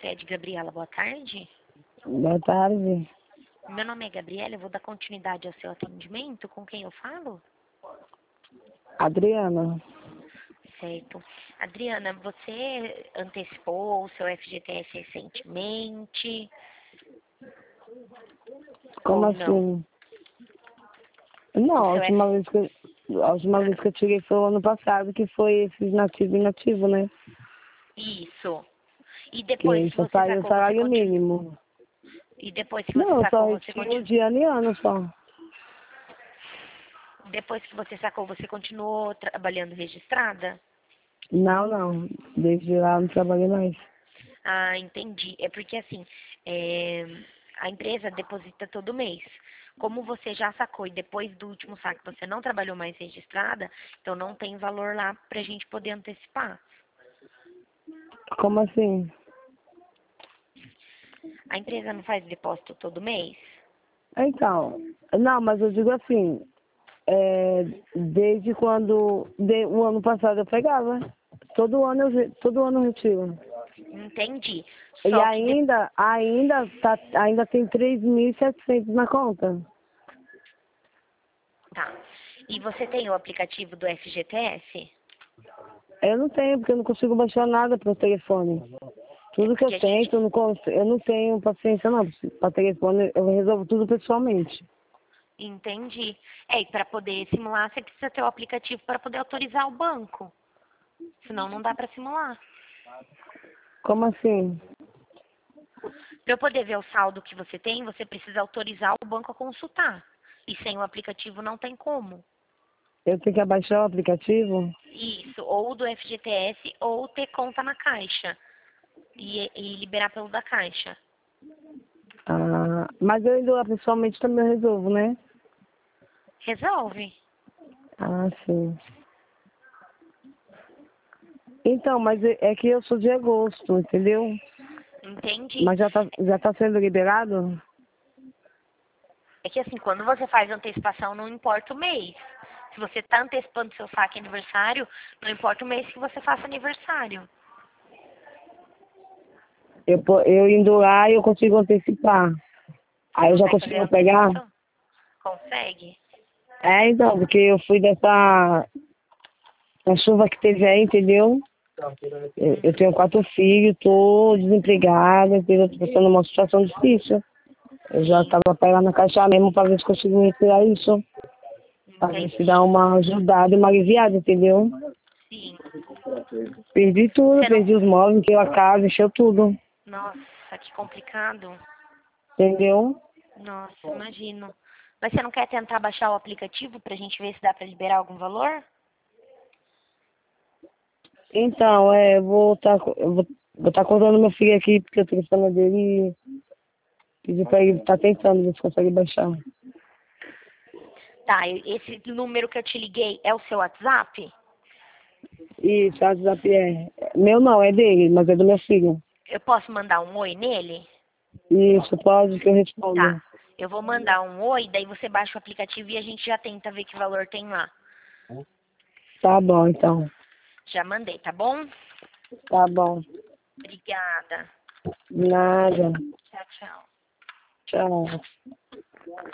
Cicred, Gabriela, boa tarde. Boa tarde. Meu nome é Gabriela, eu vou dar continuidade ao seu atendimento. Com quem eu falo? Adriana. Certo. Adriana, você antecipou o seu FGTS recentemente? Como Ou assim? não? Não, O seu a última vez que eu tirei foi o ano passado, que foi esses nativo e inativo, né? Isso. E Que depois aí que só você saiu o sacou, você salário continua. mínimo. E depois que você Não, eu só sacou, você retiro continua. de ano em ano só. Depois que você sacou, você continuou trabalhando registrada? Não. Desde lá eu não trabalhei mais. Ah, entendi. É porque assim, é, a empresa deposita todo mês. Como você já sacou e depois do último saque você não trabalhou mais registrada, então não tem valor lá pra gente poder antecipar. Como assim? A empresa não faz depósito todo mês? Então, não, mas eu digo assim, desde quando, o ano passado eu pegava. Todo ano eu retiro. Entendi. E Só que ainda tem 3.700 na conta. tá. E você tem o aplicativo do FGTS? Eu não tenho, porque eu não consigo baixar nada pro telefone. É Tudo que eu porque a gente tento, eu não tenho paciência não. Para telefone eu resolvo tudo pessoalmente. entendi. É, e para poder simular, você precisa ter o aplicativo para poder autorizar o banco. Senão não dá para simular. Como assim? Para eu poder ver o saldo que você tem, você precisa autorizar o banco a consultar. E sem o aplicativo não tem como. Eu tenho que abaixar o aplicativo? Isso, ou do FGTS ou ter conta na Caixa. E liberar pelo da Caixa. Ah, mas eu indo lá pessoalmente também eu resolvo, né? Resolve. Ah, sim. Então, mas é que eu sou de agosto, entendeu? Entendi. Mas já tá sendo liberado? É que assim, quando você faz antecipação, não importa o mês. Se você está antecipando seu saque aniversário, não importa o mês que você faça aniversário. Eu indo lá eu consigo antecipar. Você Aí eu já consegue fazer a consigo pegar? antecipação? Consegue? É, então, porque eu fui da chuva que teve aí, entendeu? Eu tenho 4 filhos, tô desempregada, entendeu? Tô passando uma situação difícil. Eu já Sim, tava pegando na caixa mesmo pra ver se consigo retirar isso. Pra ver se dá entendi. uma ajudada e uma aliviada, entendeu? Sim. Perdi tudo, Você não. perdi os móveis, encheu a casa, encheu tudo, Nossa, que complicado. entendeu? Nossa, imagino. Mas você não quer tentar baixar o aplicativo pra gente ver se dá pra liberar algum valor? Então, vou tá contando meu filho aqui, porque eu tô gostando dele e pedir pra ele tá tentando ver se consegue baixar. Tá, esse número que eu te liguei é o seu WhatsApp? Isso, o WhatsApp meu não, é dele, mas é do meu filho. Eu posso mandar um oi nele? Isso, pode que eu respondo. Tá. Eu vou mandar um oi, daí você baixa o aplicativo e a gente já tenta ver que valor tem lá. Tá bom, então. Já mandei, tá bom? Tá bom. Obrigada. Nada. Tchau, tchau. Tchau.